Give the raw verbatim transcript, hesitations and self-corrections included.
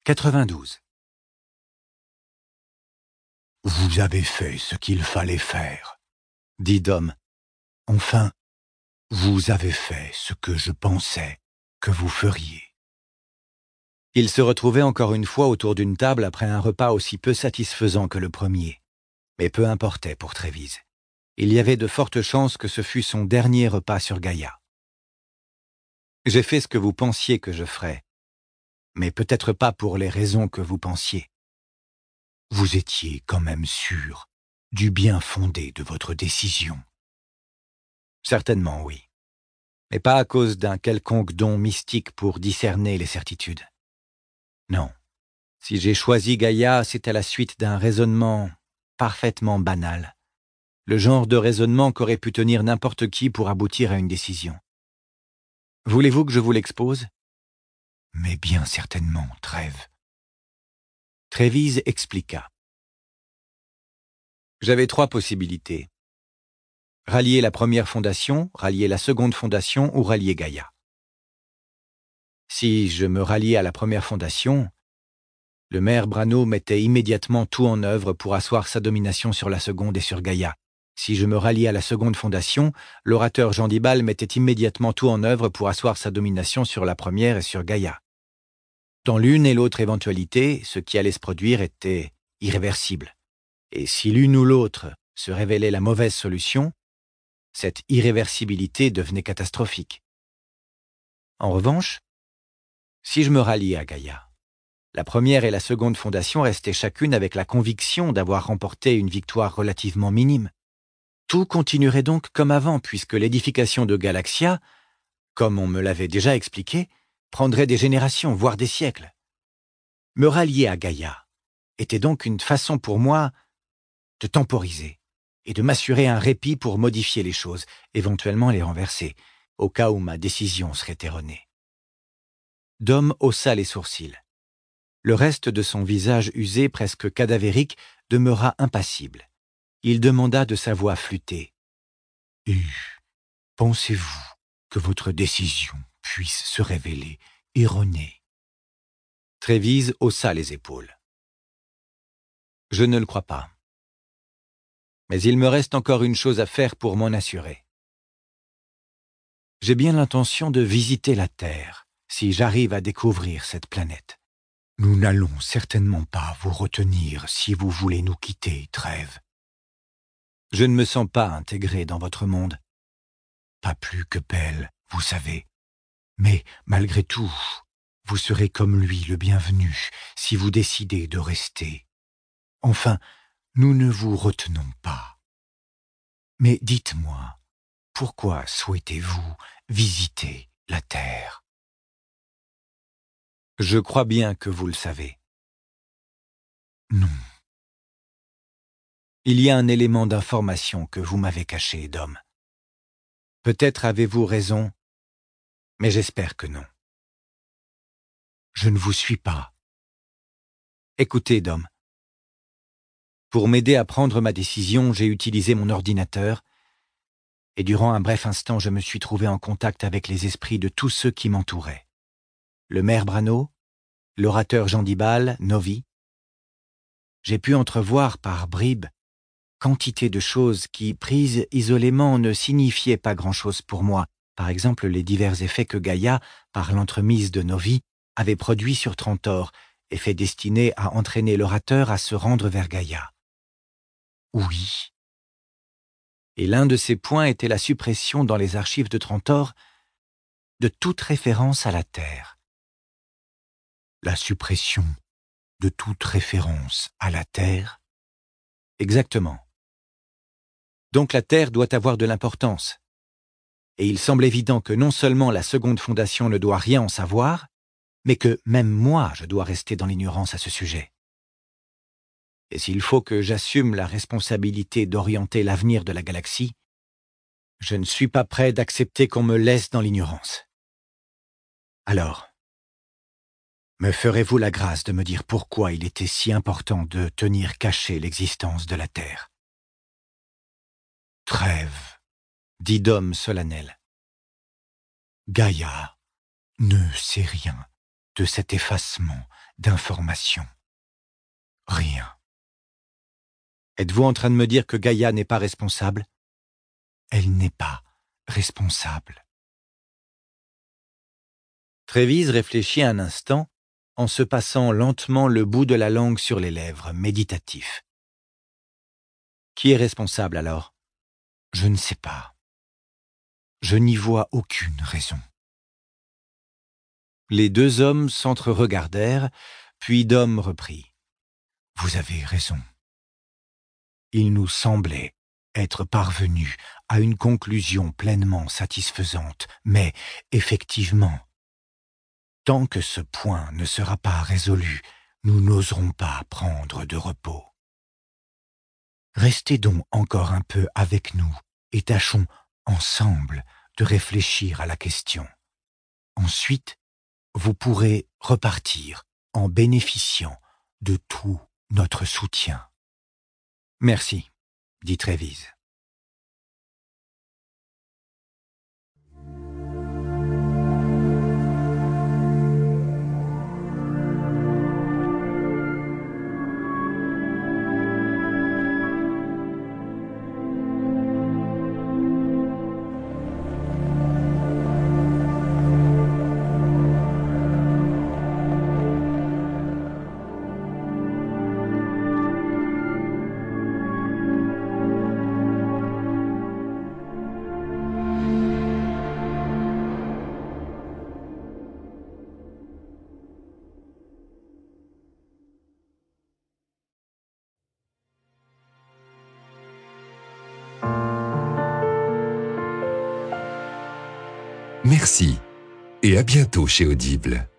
quatre-vingt-douze. Vous avez fait ce qu'il fallait faire, dit Dom. Enfin, vous avez fait ce que je pensais que vous feriez. Ils se retrouvaient encore une fois autour d'une table après un repas aussi peu satisfaisant que le premier. Mais peu importait pour Trévise. Il y avait de fortes chances que ce fût son dernier repas sur Gaïa. J'ai fait ce que vous pensiez que je ferais, mais peut-être pas pour les raisons que vous pensiez. Vous étiez quand même sûr du bien fondé de votre décision. Certainement, oui. Mais pas à cause d'un quelconque don mystique pour discerner les certitudes. Non. Si j'ai choisi Gaïa, c'est à la suite d'un raisonnement parfaitement banal. Le genre de raisonnement qu'aurait pu tenir n'importe qui pour aboutir à une décision. Voulez-vous que je vous l'expose? Mais bien certainement, Trêve. Trévise expliqua. J'avais trois possibilités. Rallier la première fondation, rallier la seconde fondation ou rallier Gaïa. Si je me ralliais à la première fondation, le maire Brano mettait immédiatement tout en œuvre pour asseoir sa domination sur la seconde et sur Gaïa. Si je me ralliais à la seconde fondation, l'orateur Jean Dibal mettait immédiatement tout en œuvre pour asseoir sa domination sur la première et sur Gaïa. Dans l'une et l'autre éventualité, ce qui allait se produire était irréversible. Et si l'une ou l'autre se révélait la mauvaise solution, cette irréversibilité devenait catastrophique. En revanche, si je me ralliais à Gaïa, la première et la seconde fondation restaient chacune avec la conviction d'avoir remporté une victoire relativement minime. Tout continuerait donc comme avant, puisque l'édification de Galaxia, comme on me l'avait déjà expliqué, prendrait des générations, voire des siècles. Me rallier à Gaïa était donc une façon pour moi de temporiser et de m'assurer un répit pour modifier les choses, éventuellement les renverser, au cas où ma décision serait erronée. Dom haussa les sourcils. Le reste de son visage usé, presque cadavérique, demeura impassible. Il demanda de sa voix flûtée. « Et pensez-vous que votre décision puisse se révéler erronée ?» Trévise haussa les épaules. « Je ne le crois pas. Mais il me reste encore une chose à faire pour m'en assurer. J'ai bien l'intention de visiter la Terre, si j'arrive à découvrir cette planète. Nous n'allons certainement pas vous retenir si vous voulez nous quitter, Trêve. Je ne me sens pas intégré dans votre monde. Pas plus que Pell, vous savez. Mais malgré tout, vous serez comme lui le bienvenu si vous décidez de rester. Enfin, nous ne vous retenons pas. Mais dites-moi, pourquoi souhaitez-vous visiter la Terre? Je crois bien que vous le savez. Non. Il y a un élément d'information que vous m'avez caché, Dom. Peut-être avez-vous raison, mais j'espère que non. Je ne vous suis pas. Écoutez, Dom. Pour m'aider à prendre ma décision, j'ai utilisé mon ordinateur, et durant un bref instant, je me suis trouvé en contact avec les esprits de tous ceux qui m'entouraient. Le maire Brano, l'orateur Jean Dibal, Novi. J'ai pu entrevoir par bribes quantité de choses qui, prises isolément, ne signifiaient pas grand-chose pour moi. Par exemple, les divers effets que Gaïa, par l'entremise de Novi, avait produits sur Trantor, effets destinés à entraîner l'orateur à se rendre vers Gaïa. Oui. Et l'un de ces points était la suppression dans les archives de Trantor de toute référence à la Terre. La suppression de toute référence à la Terre? Exactement. Donc la Terre doit avoir de l'importance. Et il semble évident que non seulement la seconde fondation ne doit rien en savoir, mais que même moi, je dois rester dans l'ignorance à ce sujet. Et s'il faut que j'assume la responsabilité d'orienter l'avenir de la galaxie, je ne suis pas prêt d'accepter qu'on me laisse dans l'ignorance. Alors, me ferez-vous la grâce de me dire pourquoi il était si important de tenir cachée l'existence de la Terre? Trêve, dit Dom solennel. Gaïa ne sait rien de cet effacement d'informations? Rien. Êtes-vous en train de me dire que Gaïa n'est pas responsable? Elle n'est pas responsable. Trévise réfléchit un instant en se passant lentement le bout de la langue sur les lèvres, méditatif. Qui est responsable alors? Je ne sais pas. Je n'y vois aucune raison. Les deux hommes s'entre-regardèrent, puis Dom reprit. Vous avez raison. Il nous semblait être parvenus à une conclusion pleinement satisfaisante, mais effectivement, tant que ce point ne sera pas résolu, nous n'oserons pas prendre de repos. Restez donc encore un peu avec nous et tâchons ensemble de réfléchir à la question. Ensuite, vous pourrez repartir en bénéficiant de tout notre soutien. Merci, dit Trévise. Merci et à bientôt chez Audible.